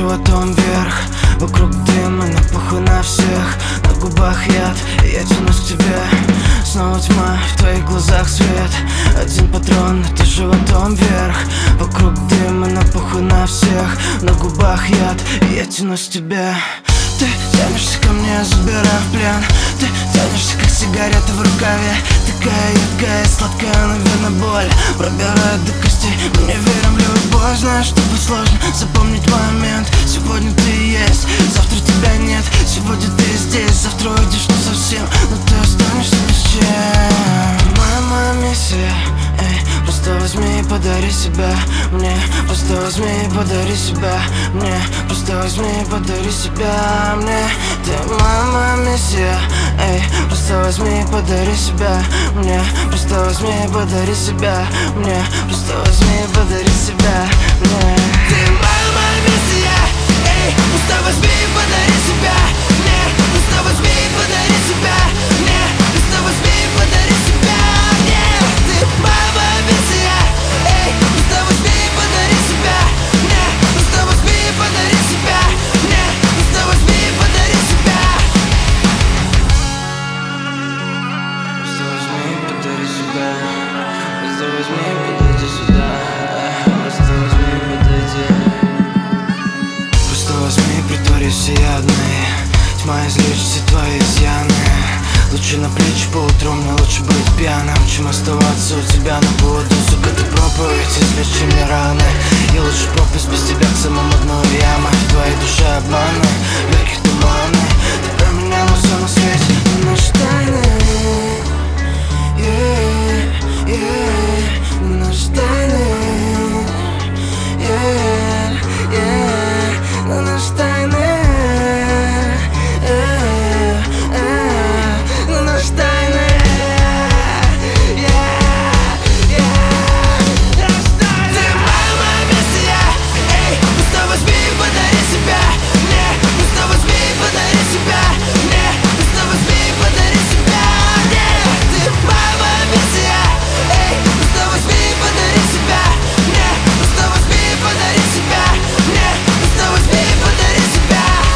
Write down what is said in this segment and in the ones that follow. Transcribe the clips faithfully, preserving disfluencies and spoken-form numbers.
животом вверх. Вокруг дым и напуху на всех. На губах яд, и я тянусь к тебе. Снова тьма, в твоих глазах свет. Один патрон, и ты животом вверх. Вокруг дым и напуху на всех. На губах яд, и я тянусь к тебе. Ты тянешься ко мне, забирая в плен. Ты тянешься, как сигарета в рукаве. Такая едкая, сладкая, наверное, боль пробирает до костей. Мы не верим в любовь, знаешь, что будет сложно запомнить момент. Сегодня ты есть, завтра тебя нет. Сегодня ты здесь, завтра уйдешь не совсем, но ты останешься ни с чем. Моя, моя миссия, эй, просто возьми и подари себя мне. Просто возьми и подари себя мне. Просто возьми и подари себя мне. Ты моя, моя миссия, эй, просто возьми и подари себя мне. Просто возьми и подари себя мне. Просто возьми и подари себя мне. Ты моя, моя миссия, эй, просто возьми и подари себя мне. Просто возьми и подари себя мне. Просто возьми и подари себя мне. Ты моя, моя миссия, эй, просто возьми и подари себя мне. Просто возьми и подари себя мне. Просто возьми и подари себя. Просто возьми и подари себя. Просто возьми и подойди сюда. Просто возьми и подойди. Просто возьми и притворись всеядной. Тьма излечит все твои изъяны. Лучше на плечи по утру, мне лучше быть пьяным, чем оставаться у тебя на поводу. Сука, ты проповедь, излечи мне раны. Я лучше пропасть без тебя к самому дну ямы. В твоей душе обманы, легких туманы. Ты про меня, но все на свете не наши тайны. Yeah, yeah, не наши тайны. Yeah, yeah, не наши тайны.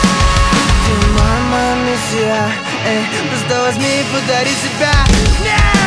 Эй, просто возьми и подари себя мне.